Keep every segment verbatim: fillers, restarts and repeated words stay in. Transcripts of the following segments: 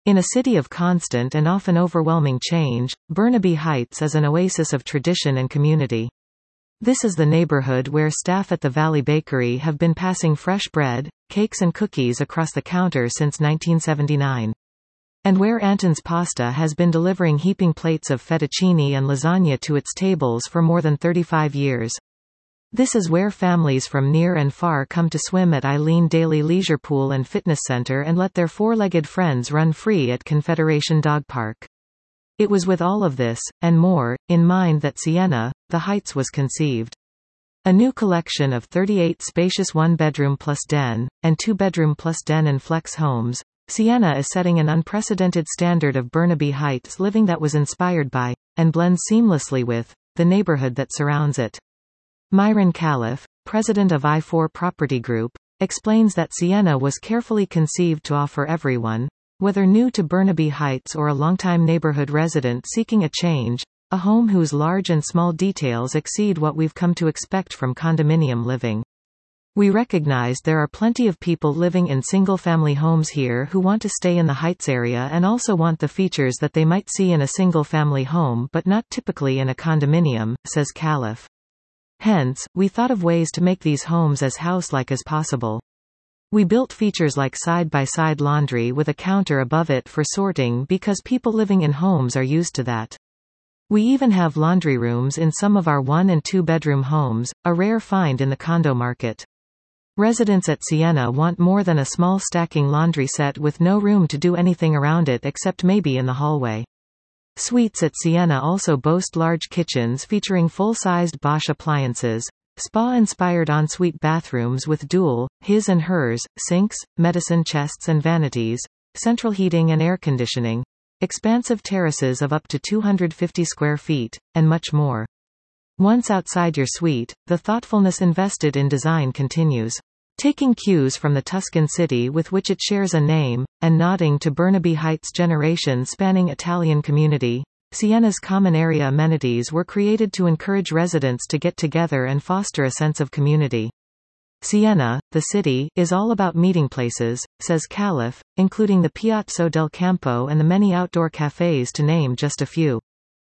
In a city of constant and often overwhelming change, Burnaby Heights is an oasis of tradition and community. This is the neighborhood where staff at the Valley Bakery have been passing fresh bread, cakes and cookies across the counter since nineteen seventy-nine. And where Anton's Pasta has been delivering heaping plates of fettuccine and lasagna to its tables for more than thirty-five years. This is where families from near and far come to swim at Eileen Daily Leisure Pool and Fitness Center and let their four-legged friends run free at Confederation Dog Park. It was with all of this, and more, in mind that Sienna, the Heights was conceived. A new collection of thirty-eight spacious one-bedroom plus den, and two-bedroom plus den and flex homes, Sienna is setting an unprecedented standard of Burnaby Heights living that was inspired by, and blends seamlessly with, the neighborhood that surrounds it. Myron Califf, president of I four Property Group, explains that Sienna was carefully conceived to offer everyone, whether new to Burnaby Heights or a longtime neighborhood resident seeking a change, a home whose large and small details exceed what we've come to expect from condominium living. We recognize there are plenty of people living in single-family homes here who want to stay in the Heights area and also want the features that they might see in a single-family home but not typically in a condominium, says Califf. Hence, we thought of ways to make these homes as house-like as possible. We built features like side-by-side laundry with a counter above it for sorting because people living in homes are used to that. We even have laundry rooms in some of our one- and two-bedroom homes, a rare find in the condo market. Residents at Sienna want more than a small stacking laundry set with no room to do anything around it except maybe in the hallway. Suites at Sienna also boast large kitchens featuring full-sized Bosch appliances, spa-inspired ensuite bathrooms with dual, his and hers, sinks, medicine chests and vanities, central heating and air conditioning, expansive terraces of up to two hundred fifty square feet, and much more. Once outside your suite, the thoughtfulness invested in design continues. Taking cues from the Tuscan city with which it shares a name, and nodding to Burnaby Heights' generation-spanning Italian community, Sienna's common area amenities were created to encourage residents to get together and foster a sense of community. Sienna, the city, is all about meeting places, says Califf, including the Piazza del Campo and the many outdoor cafes to name just a few.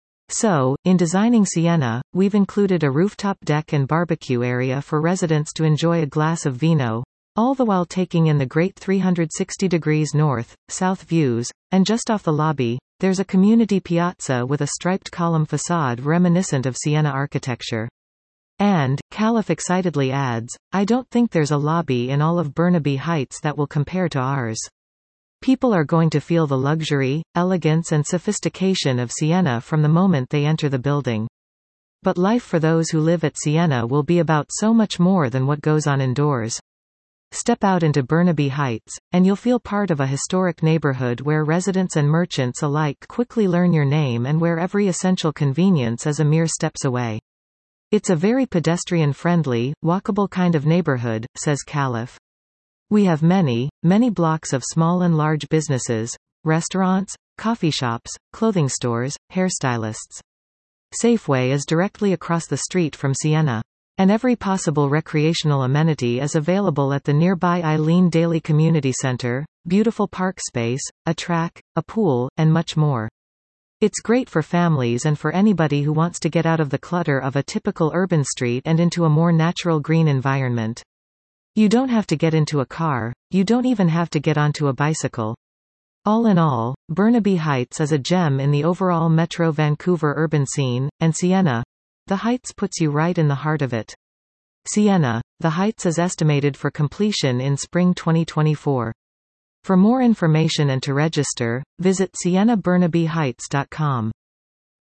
So, in designing Sienna, we've included a rooftop deck and barbecue area for residents to enjoy a glass of vino, all the while taking in the great three hundred sixty degrees north, south views, and just off the lobby, there's a community piazza with a striped column facade reminiscent of Sienna architecture. And, Califf excitedly adds, I don't think there's a lobby in all of Burnaby Heights that will compare to ours. People are going to feel the luxury, elegance and sophistication of Sienna from the moment they enter the building. But life for those who live at Sienna will be about so much more than what goes on indoors. Step out into Burnaby Heights, and you'll feel part of a historic neighborhood where residents and merchants alike quickly learn your name and where every essential convenience is a mere steps away. It's a very pedestrian-friendly, walkable kind of neighborhood, says Califf. We have many, many blocks of small and large businesses, restaurants, coffee shops, clothing stores, hairstylists. Safeway is directly across the street from Sienna. And every possible recreational amenity is available at the nearby Eileen Daily Community Center, beautiful park space, a track, a pool, and much more. It's great for families and for anybody who wants to get out of the clutter of a typical urban street and into a more natural green environment. You don't have to get into a car, you don't even have to get onto a bicycle. All in all, Burnaby Heights is a gem in the overall Metro Vancouver urban scene, and Sienna, the Heights puts you right in the heart of it. Sienna, the Heights is estimated for completion in spring twenty twenty-four. For more information and to register, visit sienna burnaby heights dot com.